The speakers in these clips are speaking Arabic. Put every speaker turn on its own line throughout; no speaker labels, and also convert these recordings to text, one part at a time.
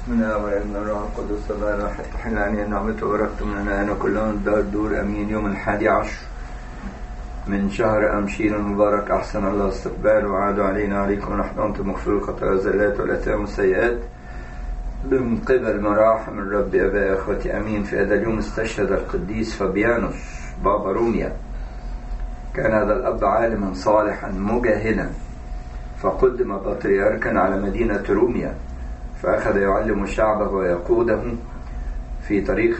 بسم الله والابن والروح القدس الله الواحد تحل علينا نعمته وبركته مننا أنا كلهم دور أمين. يوم 11 من شهر أمشير المبارك أحسن الله استقبال وعادوا علينا عليكم نحن أنتم مغفر الخطايا والزلات والآثام والسيئات من قبل مراحم الرب أبا أخوتي أمين. في هذا اليوم استشهد القديس فابيانوس بابا روميا. كان هذا الأب عالما صالحا مجاهدا، فقدم بطريركا على مدينة روميا، فأخذ يعلم شعبه ويقوده في طريق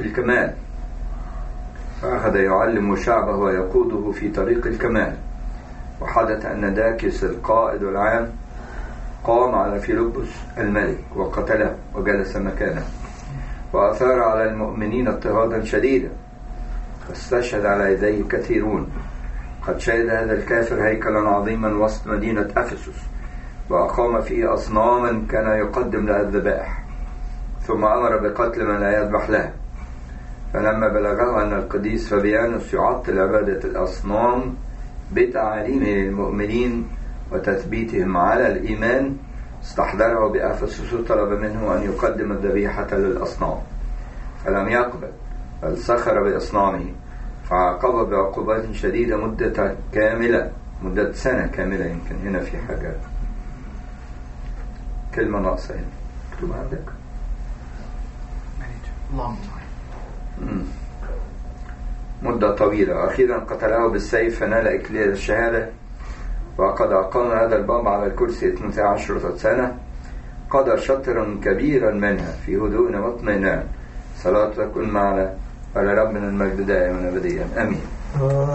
الكمال. وحدث أن داكيس القائد العام قام على فيلبس الملك وقتله وجلس مكانه، وأثار على المؤمنين اضطهادا شديدا، فاستشهد على يديه كثيرون. قد شهد هذا الكافر هيكلا عظيما وسط مدينة أفسس، وأقام فيه أصناما كان يقدم لها الذبائح، ثم أمر بقتل من لا يذبح لها. فلما بلغه أن القديس فابيانوس يعطل عبادة الأصنام بتعاليمه للمؤمنين وتثبيتهم على الإيمان، استحضره بأفسس وطلب منه أن يقدم الذبيحة للأصنام، فلم يقبل بل سخر بأصنامه، فعاقبه بعقوبات شديدة مدة سنة كاملة. يمكن هنا في حاجة كلمة ناقصة هنا، اكتب عندك مدة طويلة. أخيرا قتله بالسيف فنال إكليل الشهادة، وقد أقام هذا البابا على الكرسي 12 سنة، قضى شطرا كبيرا منها في هدوء واطمئنان. صلاة تكون معنا ولربنا المجد دائما أبديا آمين.